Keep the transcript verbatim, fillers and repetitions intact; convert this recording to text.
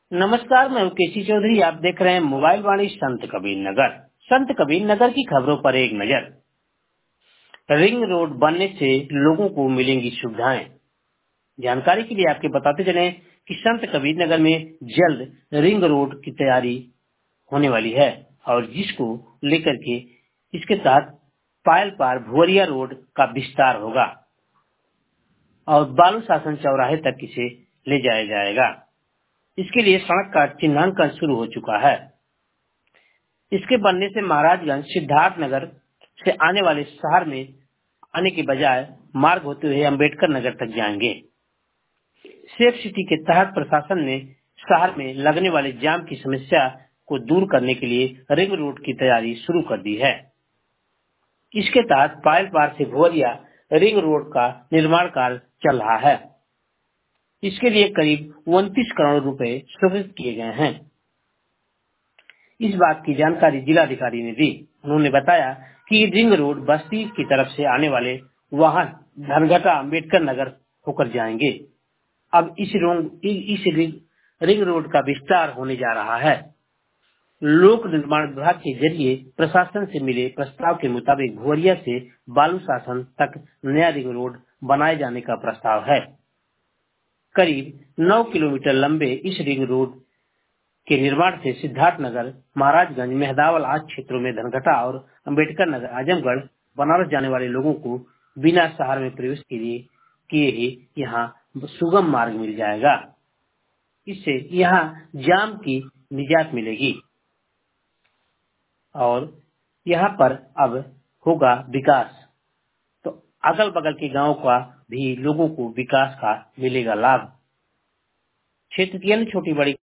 नमस्कार, मैं केसी चौधरी। आप देख रहे हैं मोबाइल वाणी संत कबीर नगर। संत कबीर नगर की खबरों पर एक नजर। रिंग रोड बनने से लोगों को मिलेंगी सुविधाएं। जानकारी के लिए आपके बताते चले कि संत कबीर नगर में जल्द रिंग रोड की तैयारी होने वाली है और जिसको लेकर के इसके तहत पायल पार भुवरिया रोड का विस्तार होगा और बालू शासन चौराहे तक इसे ले जाया जाएगा। इसके लिए सड़क का चिन्हांकन शुरू हो चुका है। इसके बनने से महाराजगंज सिद्धार्थ नगर से आने वाले शहर में आने के बजाय मार्ग होते हुए अंबेडकर नगर तक जाएंगे। सेफ सिटी के तहत प्रशासन ने शहर में लगने वाले जाम की समस्या को दूर करने के लिए रिंग रोड की तैयारी शुरू कर दी है। इसके तहत पायल पार से भुवरिया रिंग रोड का निर्माण कार्य चल रहा है। इसके लिए करीब उनतीस करोड़ रुपए स्वीकृत किए गए हैं। इस बात की जानकारी जिलाधिकारी ने दी। उन्होंने बताया कि रिंग रोड बस्ती की तरफ से आने वाले वाहन धनघटा अंबेडकर नगर होकर जाएंगे। अब इस रोड इस रिंग रोड का विस्तार होने जा रहा है। लोक निर्माण विभाग के जरिए प्रशासन से मिले प्रस्ताव के मुताबिक भुवरिया से बालू शासन तक नया रिंग रोड बनाए जाने का प्रस्ताव है। करीब नौ किलोमीटर लंबे इस रिंग रोड के निर्माण से सिद्धार्थ नगर, महाराजगंज, मेहदावल आदि क्षेत्रों में धनघटा और अंबेडकर नगर, आजमगढ़, बनारस जाने वाले लोगों को बिना शहर में प्रवेश के लिए किए ही यहाँ सुगम मार्ग मिल जाएगा। इससे यहाँ जाम की निजात मिलेगी और यहाँ पर अब होगा विकास। तो अगल बगल के गांव का भी लोगों को विकास का मिलेगा लाभ। क्षेत्र की अन्य छोटी बड़ी